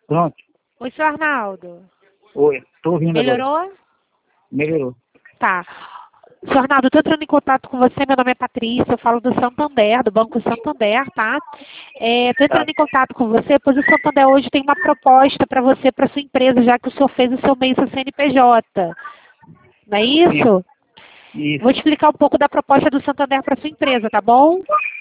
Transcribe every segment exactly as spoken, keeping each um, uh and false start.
Pronto. Oi, seu Arnaldo. Oi, tô ouvindo agora. Melhorou? Melhorou. Tá. Senhor Arnaldo, estou entrando em contato com você, meu nome é Patrícia, eu falo do Santander, do Banco Santander, tá? Estou entrando Tá. em contato com você, pois o Santander hoje tem uma proposta para você, para sua empresa, já que o senhor fez o seu mês C N P J. Não é isso? Isso. Vou te explicar um pouco da proposta do Santander para sua empresa, tá bom?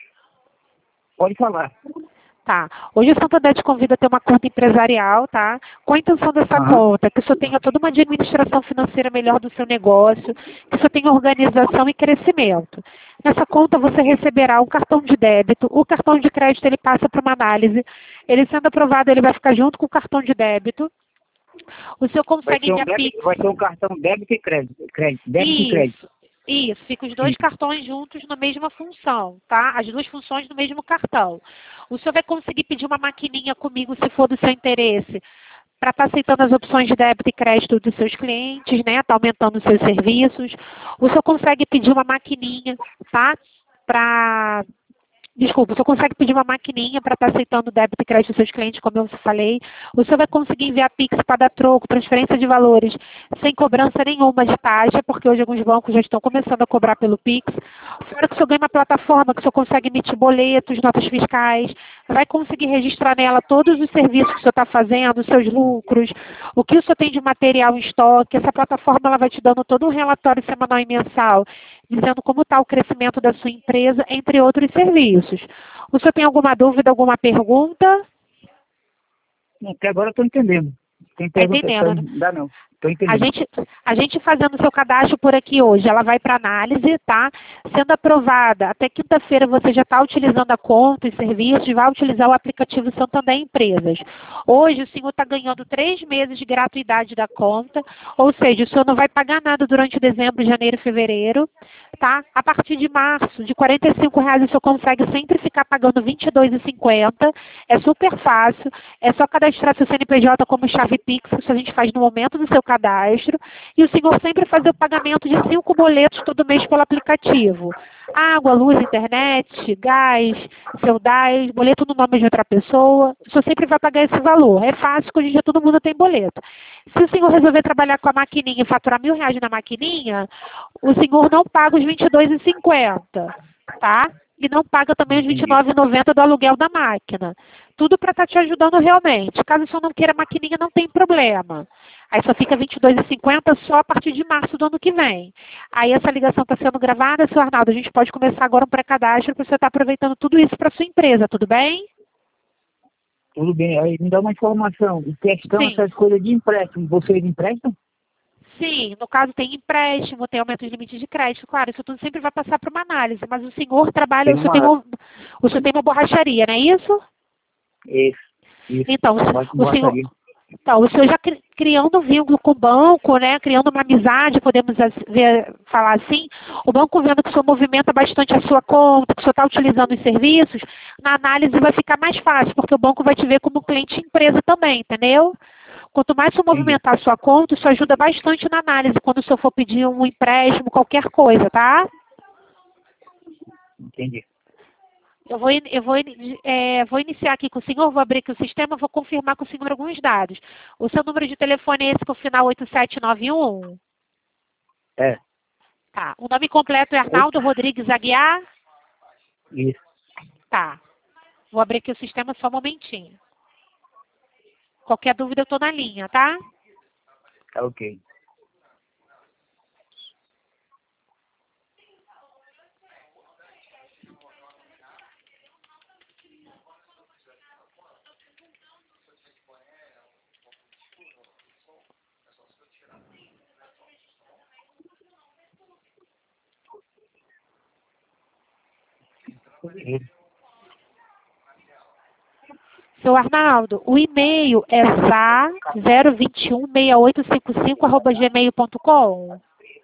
Pode falar. Tá. Hoje o Santander te convida a ter uma conta empresarial, tá? Com a intenção dessa Aham. conta, que o senhor tenha toda uma administração financeira melhor do seu negócio, que o senhor tenha organização e crescimento. Nessa conta você receberá um cartão de débito, o cartão de crédito ele passa para uma análise, ele sendo aprovado ele vai ficar junto com o cartão de débito. O senhor Vai consegue ter um via débito, Pix. vai ter um cartão débito e crédito. crédito débito e crédito. Isso. Isso, fica os dois Isso. cartões juntos na mesma função, tá? As duas funções no mesmo cartão. O senhor vai conseguir pedir uma maquininha comigo, se for do seu interesse, para estar aceitando as opções de débito e crédito dos seus clientes, né? Tá aumentando os seus serviços. O senhor consegue pedir uma maquininha, tá? Para Desculpa, o senhor consegue pedir uma maquininha para estar aceitando débito e crédito dos seus clientes, como eu falei. O senhor vai conseguir enviar Pix para dar troco, transferência de valores, sem cobrança nenhuma de taxa, porque hoje alguns bancos já estão começando a cobrar pelo Pix. Fora que o senhor ganha uma plataforma que o senhor consegue emitir boletos, notas fiscais, vai conseguir registrar nela todos os serviços que o senhor está fazendo, os seus lucros, o que o senhor tem de material em estoque. Essa plataforma ela vai te dando todo um relatório semanal e mensal, dizendo como está o crescimento da sua empresa, entre outros serviços. O senhor tem alguma dúvida, alguma pergunta? Até agora eu tô entendendo. Tem Está pergunta? entendendo, né? Não dá não. Tô A entendendo. gente, a gente fazendo o seu cadastro por aqui hoje, ela vai para análise, tá? Sendo aprovada, até quinta-feira você já está utilizando a conta e serviços, vai utilizar o aplicativo Santander Empresas. Hoje o senhor está ganhando três meses de gratuidade da conta, ou seja, o senhor não vai pagar nada durante dezembro, janeiro e fevereiro, tá? A partir de março, de quarenta e cinco reais, o senhor consegue sempre ficar pagando vinte e dois reais e cinquenta centavos. É super fácil, é só cadastrar seu C N P J como chave Pix, isso a gente faz no momento do seu cadastro, e o senhor sempre fazer o pagamento de cinco boletos todo mês pelo aplicativo. Água, luz, internet, gás, seu D A S, boleto no nome de outra pessoa, o senhor sempre vai pagar esse valor. É fácil, porque hoje em dia todo mundo tem boleto. Se o senhor resolver trabalhar com a maquininha e faturar mil reais na maquininha, o senhor não paga os vinte e dois reais e cinquenta centavos, tá? E não paga também os vinte e nove reais e noventa centavos do aluguel da máquina. Tudo para estar te ajudando realmente. Caso o senhor não queira maquininha, não tem problema. Aí só fica vinte e dois reais e cinquenta centavos só a partir de março do ano que vem. Aí essa ligação está sendo gravada, senhor Arnaldo. A gente pode começar agora um pré-cadastro para você estar aproveitando tudo isso para sua empresa, tudo bem? Tudo bem. Aí me dá uma informação. Em questão Sim. essas coisas de empréstimo, vocês emprestam? Sim, no caso tem empréstimo, tem aumento de limite de crédito, claro, isso tudo sempre vai passar para uma análise, mas o senhor trabalha, Tem o senhor tem uma... uma, o senhor tem uma borracharia, não é isso? Isso. Isso. Então, o, Bate o senhor, borracharia. então, o senhor já cri, criando vínculo com o banco, né, criando uma amizade, podemos as- ver, falar assim, o banco vendo que o senhor movimenta bastante a sua conta, que o senhor está utilizando os serviços, na análise vai ficar mais fácil, porque o banco vai te ver como cliente empresa também, entendeu? Quanto mais o senhor Entendi. movimentar a sua conta, isso ajuda bastante na análise, quando o senhor for pedir um empréstimo, qualquer coisa, tá? Entendi. Eu vou, in- eu vou, in- é, vou iniciar aqui com o senhor, vou abrir aqui o sistema, vou confirmar com o senhor alguns dados. O seu número de telefone é esse com o final oito sete nove um? É. Tá. O nome completo é Arnaldo Rodrigues Aguiar? Isso. Tá. Vou abrir aqui o sistema só um momentinho. Qualquer dúvida eu estou na linha, tá? Tá ok. Isso. Seu Arnaldo, o e-mail é za zero dois um seis oito cinco cinco arroba gmail ponto com.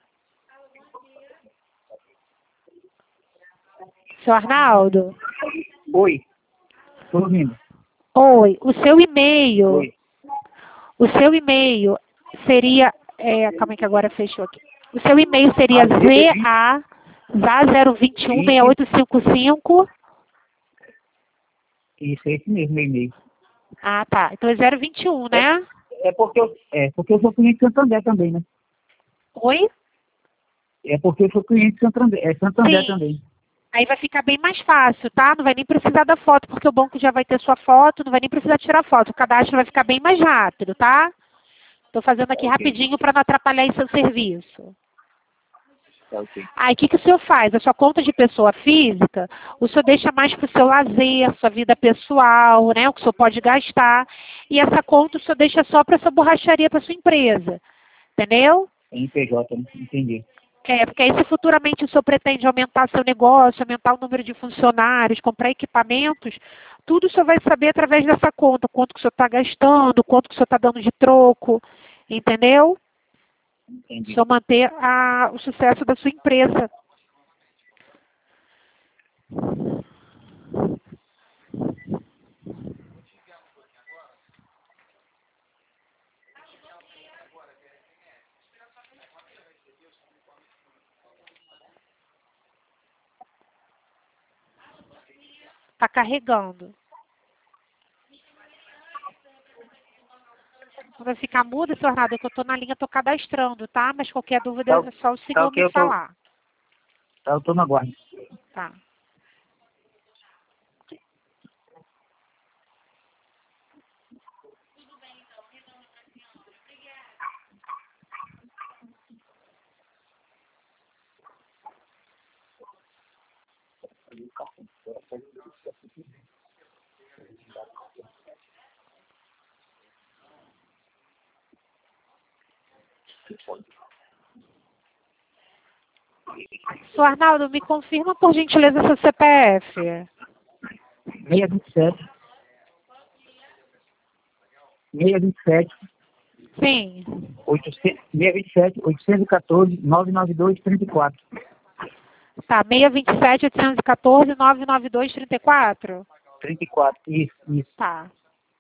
Seu Arnaldo? Oi. Tô ouvindo. Oi, o seu e-mail, Oi. o seu e-mail seria, é, calma aí que agora fechou aqui. O seu e-mail seria za, za zero dois um seis oito cinco cinco, Isso, é esse mesmo e-mail. Ah, tá. Então é zero vinte e um, né? É porque eu, é porque eu sou cliente Santander também, né? Oi? É porque eu sou cliente Santander, é Santander Sim. também. Aí vai ficar bem mais fácil, tá? Não vai nem precisar da foto, porque o banco já vai ter sua foto, não vai nem precisar tirar foto. O cadastro vai ficar bem mais rápido, tá? Estou fazendo aqui Tá ok, rapidinho para não atrapalhar aí seu serviço. tá ok. Aí o que, que o senhor faz? A sua conta de pessoa física, o senhor deixa mais para o seu lazer, sua vida pessoal, né? O que o senhor pode gastar. E essa conta o senhor deixa só para sua borracharia, para sua empresa. Entendeu? N P J, né? Entendi. É, porque aí se futuramente o senhor pretende aumentar seu negócio, aumentar o número de funcionários, comprar equipamentos, tudo o senhor vai saber através dessa conta, quanto que o senhor está gastando, quanto que o senhor está dando de troco, entendeu? O Entendi. senhor manter a, o sucesso da sua empresa. Está carregando. Não vai ficar mudo, senhor Arnaldo, é que eu estou na linha, estou cadastrando, tá? Mas qualquer dúvida Tá, é só o tá senhor ok, me eu tô, falar. tá, eu tô na guarda. Tá. Senhor Arnaldo, me confirma por gentileza seu C P F. seiscentos e vinte e sete, seiscentos e vinte e sete, Sim. oitocentos, seiscentos e vinte e sete, oitocentos e quatorze, novecentos e noventa e dois, trinta e quatro. Tá, seiscentos e vinte e sete, oitocentos e quatorze, novecentos e noventa e dois, trinta e quatro? trinta e quatro, isso, isso. Tá.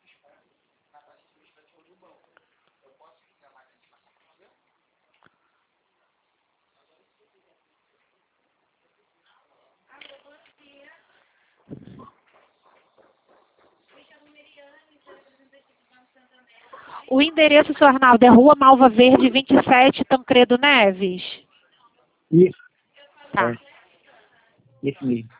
O endereço, senhor Arnaldo, é Rua Malva Verde, vinte e sete, Tancredo Neves? Isso, Tá. é, isso mesmo.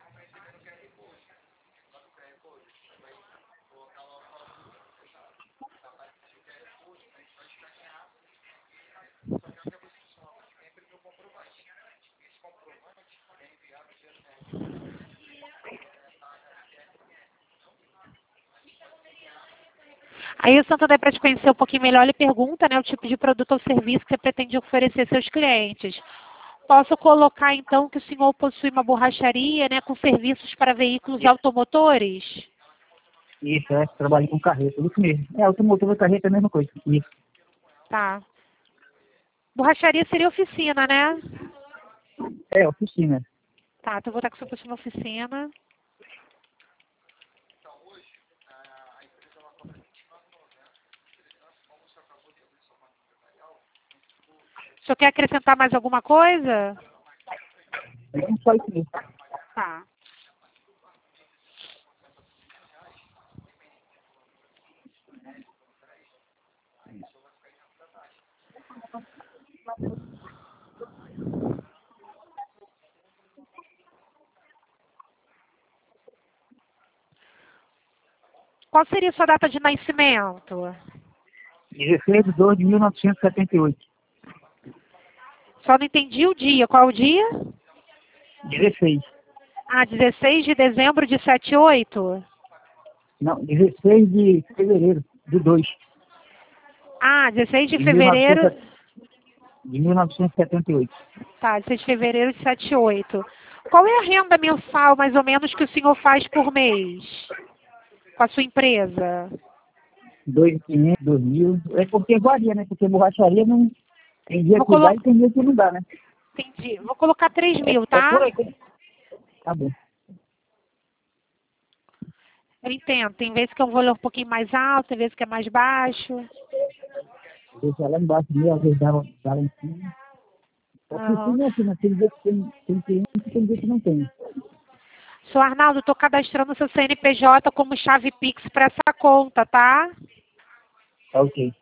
Aí o Santander, para te conhecer um pouquinho melhor, ele pergunta, né, o tipo de produto ou serviço que você pretende oferecer aos seus clientes. Posso colocar, então, que o senhor possui uma borracharia, né, com serviços para veículos Isso, automotores? isso, é, trabalho com carreta, isso mesmo. É, automotor e carreta é a mesma coisa, isso. Tá. Borracharia seria oficina, né? É, oficina. Tá, então eu vou estar com o senhor possui uma oficina. O senhor quer acrescentar mais alguma coisa? Não só isso mesmo. Tá. Qual seria a sua data de nascimento? dezesseis de dois de mil novecentos e setenta e oito. Só não entendi o dia. Qual o dia? dezesseis. Ah, dezesseis de dezembro de setenta e oito? Não, dezesseis de fevereiro de dois. Ah, dezesseis de De fevereiro. mil e novecentos, de mil novecentos e setenta e oito. Tá, dezesseis de fevereiro de setenta e oito. Qual é a renda mensal, mais ou menos, que o senhor faz por mês? Com a sua empresa? dois mil e quinhentos, dois mil. É porque varia, né? Porque borracharia não. Tem dia Vou que dá colocar. e tem dia que não dá, né? Entendi. Vou colocar três É, mil, é por tá? aí. Tá bom. Eu entendo. Tem vezes que é um valor um pouquinho mais alto, tem vezes que é mais baixo. Deixa lá embaixo, meio, às vezes dá, dá lá em cima. A Aham. oficina é assim, né? Tem dia que tem, tem cliente e tem dia que não tem. Seu Arnaldo, estou cadastrando seu C N P J como chave Pix para essa conta, tá? Tá ok.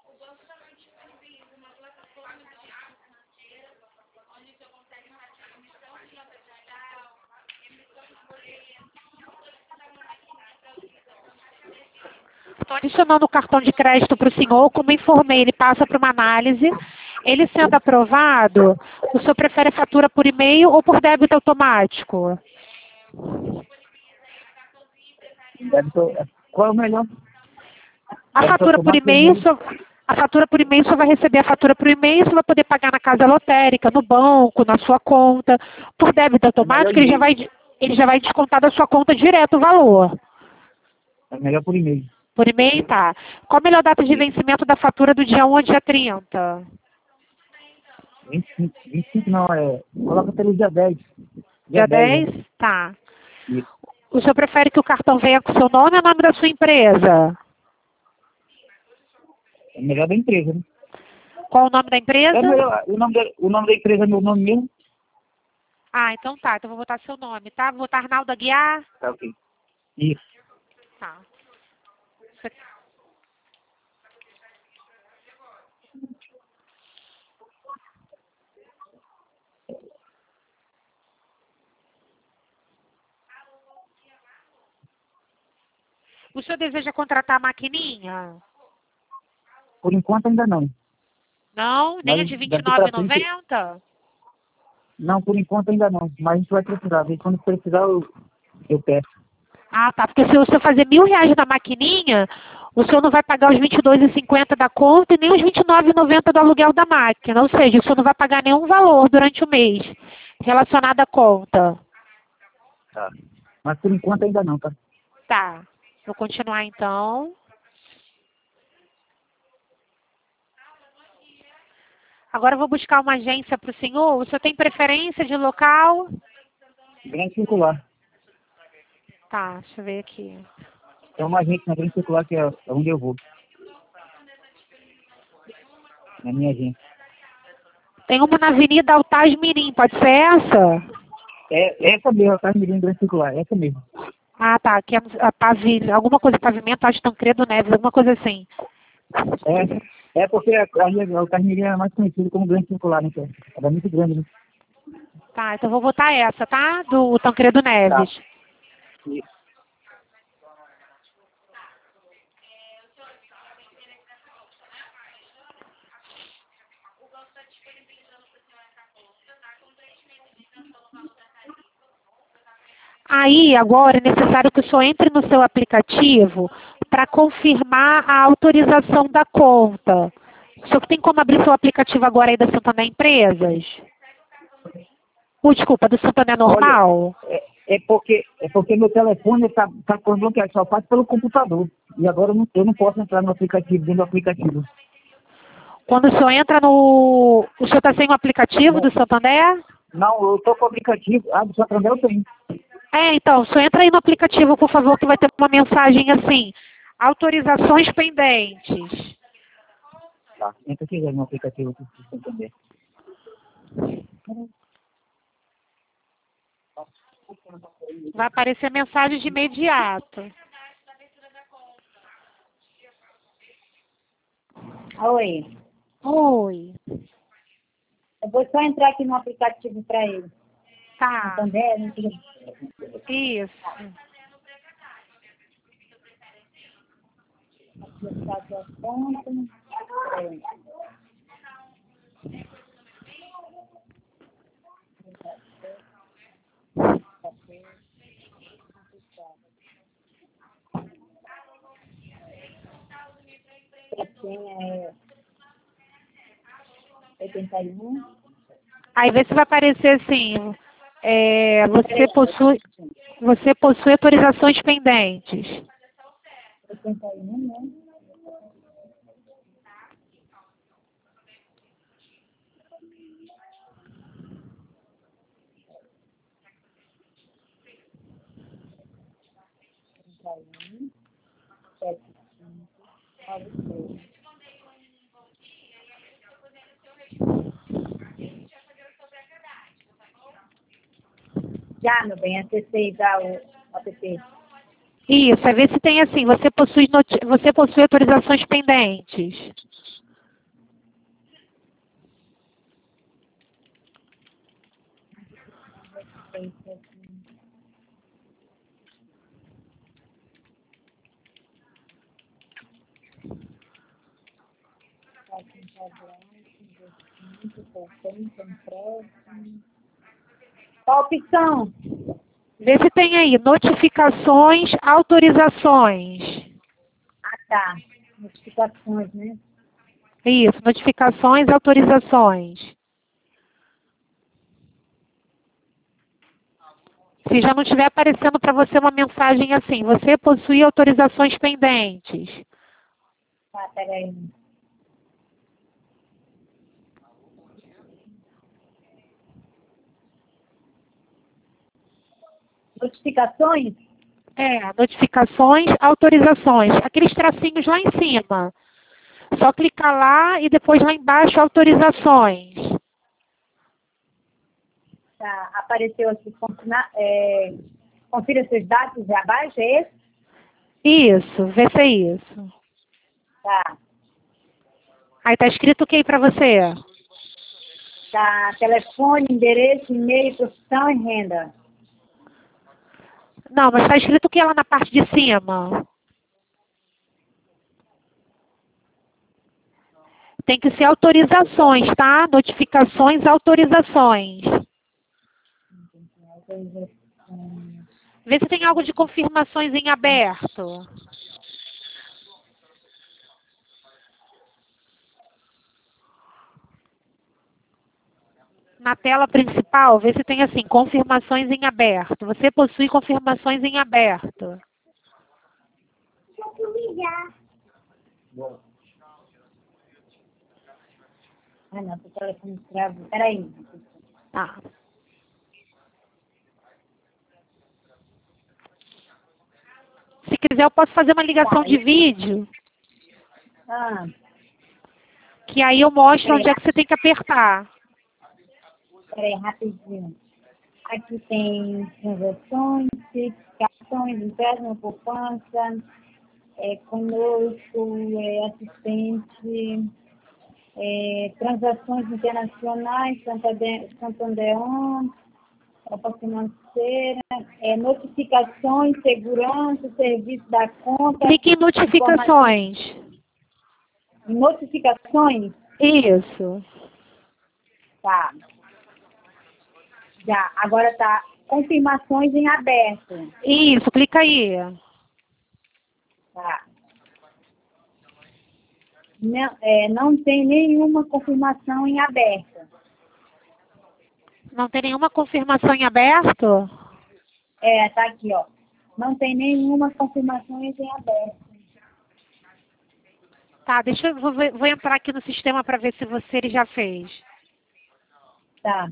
Estou adicionando o cartão de crédito para o senhor. Como informei, ele passa para uma análise. Ele sendo aprovado, o senhor prefere fatura por e-mail ou por débito automático? Débito, qual é o melhor? A Débito fatura por automático ou e-mail, e-mail? só- a fatura por e-mail, só vai receber a fatura por e-mail, você vai poder pagar na casa lotérica, no banco, na sua conta. Por débito É melhor automático, ele já e-mail. vai, ele já vai descontar da sua conta direto o valor. É melhor por e-mail. Por e-mail, tá. Qual a melhor data de Isso. vencimento da fatura do dia um ao dia trinta? vinte e cinco, vinte e cinco não, é. Coloca pelo dia dez. Dia Dia dez, né? dez? Tá. Isso. O senhor prefere que o cartão venha com seu nome ou nome da sua empresa? É melhor da empresa, né? Qual o nome da É empresa? melhor, o nome da, o nome da empresa é meu nome mesmo? Ah, então tá. Então vou botar seu nome, tá? Vou botar Arnaldo Aguiar. Tá ok. Isso. Tá. Isso aqui. O senhor deseja contratar a maquininha? Por enquanto ainda não. Não? Nem a Mas de vinte e daqui nove pra e frente. noventa? Não, por enquanto ainda não. Mas a gente vai precisar. E quando precisar, eu, eu peço. Ah, tá. Porque se o senhor fazer mil reais na maquininha, o senhor não vai pagar os vinte e dois e cinquenta da conta e nem os vinte e nove e noventa do aluguel da máquina. Ou seja, o senhor não vai pagar nenhum valor durante o mês relacionado à conta. Tá. Mas por enquanto ainda não, tá? Tá. Vou continuar então. Agora eu vou buscar uma agência para o senhor. O senhor tem preferência de local? Grande circular. Tá, deixa eu ver aqui. É uma agente na grande circular que é onde eu vou. Na minha agência. Tem uma na Avenida Altaz Mirim, pode ser essa? É essa mesmo, tá? Mirim grande circular. Essa mesmo. Ah, tá. Aqui é a pavi... alguma coisa pavimento, acho Tancredo Neves, alguma coisa assim. É, é porque a, a, o Carmirim é mais conhecido como grande circular, né? Que é, é muito grande, né? Tá, então vou botar essa, tá? Do Tancredo Tá. Neves. Isso. Aí, agora, é necessário que o senhor entre no seu aplicativo para confirmar a autorização da conta. O senhor tem como abrir seu aplicativo agora aí da Santander Empresas? Uh, desculpa, do Santander Olha, Normal? é, é porque, é porque meu telefone está tá tá bloqueado, só faz pelo computador. E agora eu não, eu não posso entrar no aplicativo, dentro do aplicativo. Quando o senhor entra no... O senhor está sem o aplicativo Não, do Santander? não, eu estou com o aplicativo. Ah, do Santander eu tenho. É, então, o senhor entra aí no aplicativo, por favor, que vai ter uma mensagem assim. Autorizações pendentes. Tá, entra aqui no aplicativo do Santander. Vai aparecer mensagem de imediato. Oi, Oi. eu vou só entrar aqui no aplicativo para ele. Tá. Santander, não sei. Isso. Aplicar sua conta. É. A senha é oitenta e um. Aí vê se vai aparecer assim. É, você possui, você possui autorizações pendentes. oitenta e um, né? oitenta e um, sete cinco, nove três. Já, meu bem, acessei já o app. Isso, vai ver se tem assim, você possui, noti- você possui autorizações pendentes. Qual opção? Vê se tem aí, notificações, autorizações. Ah, tá. Notificações, né? Isso, notificações, autorizações. Se já não estiver aparecendo para você uma mensagem assim, você possui autorizações pendentes. Tá, peraí. Notificações? É, notificações, autorizações. Aqueles tracinhos lá em cima. Só clicar lá e depois lá embaixo, autorizações. Tá, apareceu aqui. Confina- é, confira seus dados abaixo, é esse? Isso, vê se é isso. Tá. Aí tá escrito o que aí para você? Tá, telefone, endereço, e-mail, profissão e renda. Não, mas tá escrito o que lá na parte de cima? Tem que ser autorizações, tá? Notificações, autorizações. Vê se tem algo de confirmações em aberto. Na tela principal, vê se tem assim, confirmações em aberto. Você possui confirmações em aberto. Ah, não, tô telefone travo. Peraí. Tá. Se quiser, eu posso fazer uma ligação de vídeo, Ah, que aí eu mostro peraí, onde é que você tem que apertar. peraí, rapidinho. Aqui tem transações, certificações, empréstimo, poupança, é, conosco, é, assistente, é, transações internacionais, Santander, Santander, Copa Financeira, é, notificações, segurança, serviço da conta, Clique em informa- notificações. notificações, Isso. tá. Já, agora tá confirmações em aberto, Isso, clica aí. tá. Não, é, não tem nenhuma confirmação em aberto. Não tem nenhuma confirmação em aberto? É, tá aqui, ó. Não tem nenhuma confirmação em aberto. Tá, deixa eu vou, ver- vou entrar aqui no sistema para ver se você ele já fez. Tá.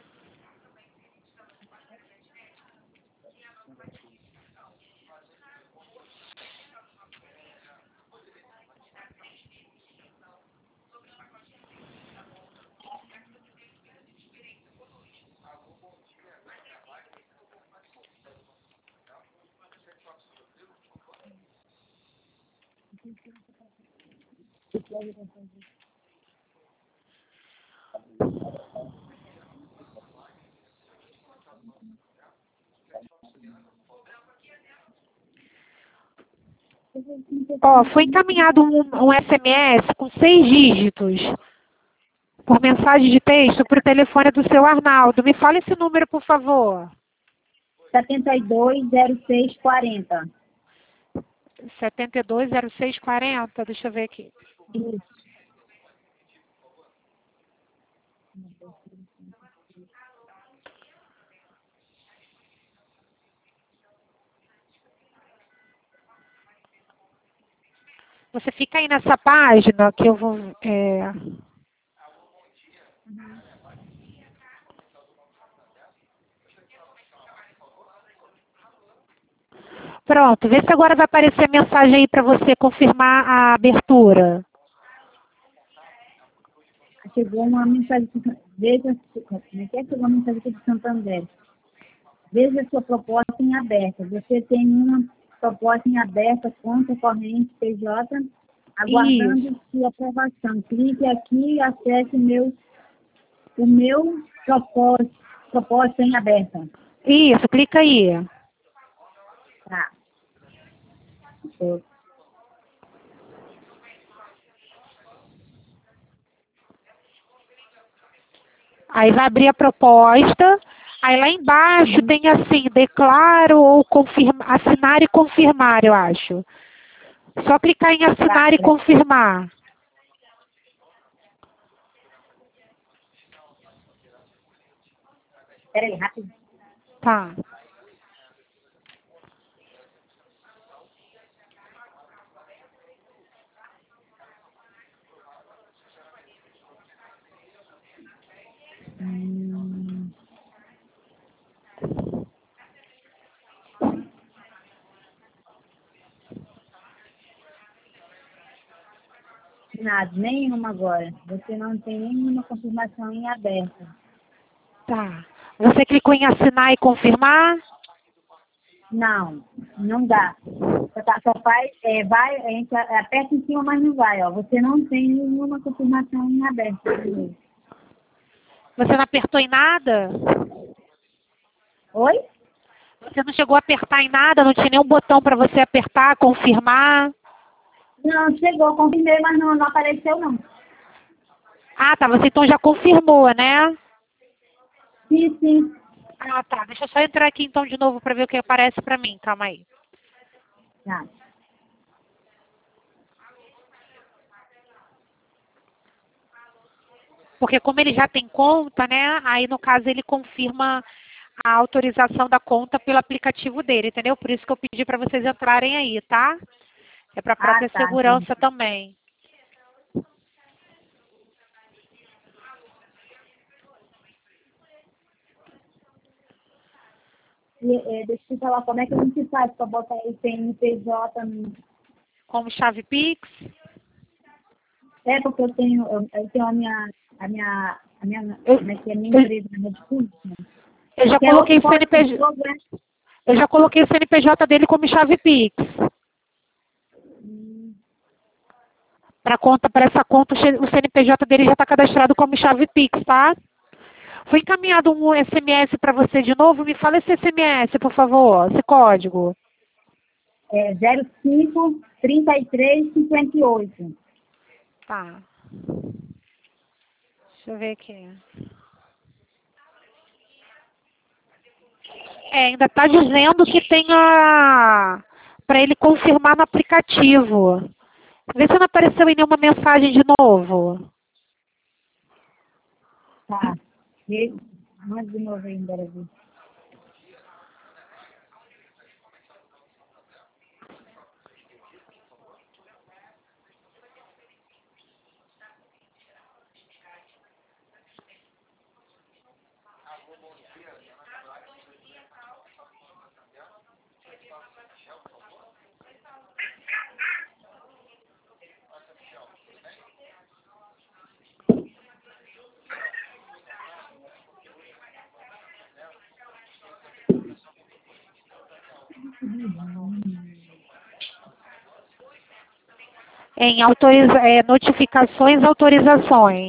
Ó, foi encaminhado um, um S M S com seis dígitos por mensagem de texto para o telefone do seu Arnaldo. Me fala esse número, por favor. setenta e dois, zero seis, quarenta. setenta e dois zero seis quarenta, deixa eu ver aqui. Isso. Você fica aí nessa página que eu vou... É... Pronto, vê se agora vai aparecer a mensagem aí para você confirmar a abertura. Chegou uma mensagem de... Veja como é que é? Chegou uma mensagem aqui de Santander. Veja sua proposta em aberta. Você tem uma proposta em aberta, conta corrente P J, aguardando Isso. sua aprovação. Clique aqui e acesse o meu, o meu propósito, proposta em aberta. Isso, clica aí. Tá. Eu- Aí vai abrir a proposta. Aí lá embaixo tem assim, declaro ou confirma, assinar e confirmar, eu acho. Só clicar em assinar e confirmar. Espera aí, rápido. Tá. Hum. Nada, nenhuma agora. Você não tem nenhuma confirmação em aberta. Tá. Você clicou em assinar e confirmar? Não, não dá. Só, tá- só faz, é, vai, a gente aperta em cima, mas não vai, ó. Você não tem nenhuma confirmação em aberta. Você não apertou em nada? Oi? Você não chegou a apertar em nada? Não tinha nenhum botão para você apertar, confirmar? Não, chegou, confirmei, mas não, não apareceu, não. Ah, tá. Você então já confirmou, né? Sim, sim. Ah, tá. Deixa eu só entrar aqui então de novo para ver o que aparece para mim. Calma aí. Tá. Porque como ele já tem conta, né? Aí no caso ele confirma a autorização da conta pelo aplicativo dele, entendeu? Por isso que eu pedi para vocês entrarem aí, tá? É para a própria Ah, tá, segurança entendi. também. E, é, deixa eu te falar, como é que a gente faz para botar esse C N P J no... Como chave Pix. É porque eu tenho, eu, eu tenho a minha, a minha, a minha, Eu, como é que é a minha eu, empresa, a Rede Pública. eu já Que é coloquei outro o C N P J. código, né? Eu já coloquei o C N P J dele como chave Pix. Para conta, para essa conta, o C N P J dele já está cadastrado como chave Pix, tá? Foi encaminhado um S M S para você de novo? Me fala esse S M S, por favor, esse código. É zero cinco, trinta e três, cinquenta e oito. Tá. Deixa eu ver aqui. É, ainda está dizendo que tem a... para ele confirmar no aplicativo. Vê se não apareceu aí nenhuma mensagem de novo. Tá. E, manda de novo aí, Brasil. Em autoriza... é, notificações, autorizações.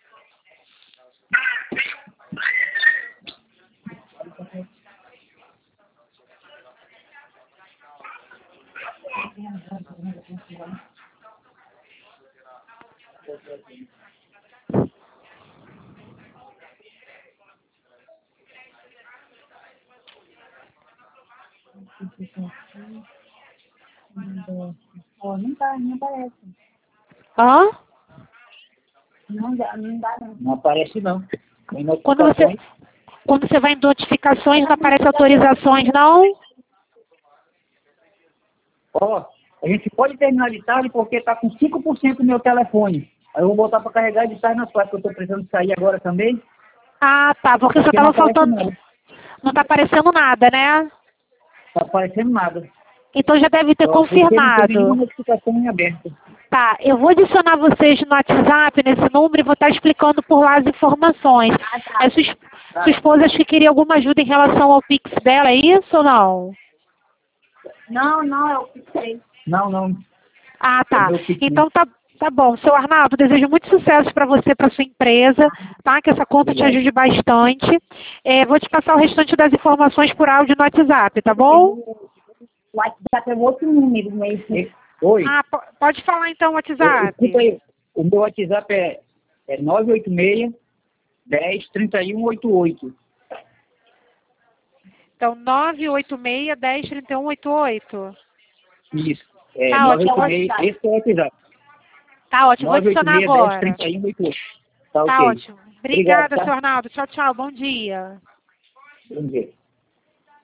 Ó, não tá, não aparece. Hã? Não dá, não dá, não. Não aparece não. Tem Quando você, notificações. quando você vai em notificações, não aparece autorizações, não? Ó, a gente pode terminar de tarde porque está com cinco por cento no meu telefone. Aí eu vou voltar para carregar de tarde nas quatro, que eu estou precisando sair agora também. Ah, tá. Porque só Porque não estava aparece faltando... nada. Não está aparecendo nada, né? Tá aparecendo nada. Então já deve ter Ó, você não tem nenhuma confirmado. notificação em aberto. Tá, eu vou adicionar vocês no WhatsApp, nesse número, e vou estar explicando por lá as informações. Ah, tá. A sua, es- sua esposa acho que queria alguma ajuda em relação ao Pix dela, é isso ou não? Não, não, eu fixei. Não, não. Ah, tá. É meu Pix, Então tá, tá bom. Seu Arnaldo, desejo muito sucesso para você, para sua empresa, tá? Que essa conta te Obrigado. ajude bastante. É, vou te passar o restante das informações por áudio no WhatsApp, tá bom? O WhatsApp é outro número, né? Esse- Oi. Ah, po- pode falar então o WhatsApp. Escuta aí. O meu WhatsApp é, é nove oito seis, dez, trinta e um, oitenta e oito. Então, nove oito seis, dez, trinta e um, oitenta e oito. Isso. É Tá ótimo. nove oito seis, esse é o WhatsApp. Tá ótimo, vou adicionar nove oito seis, dez, agora. trinta e um, oitenta e oito. Tá, Tá ok. ótimo. Obrigada, Obrigado, tá? seu Arnaldo. Tchau, tchau. Bom dia. Bom dia.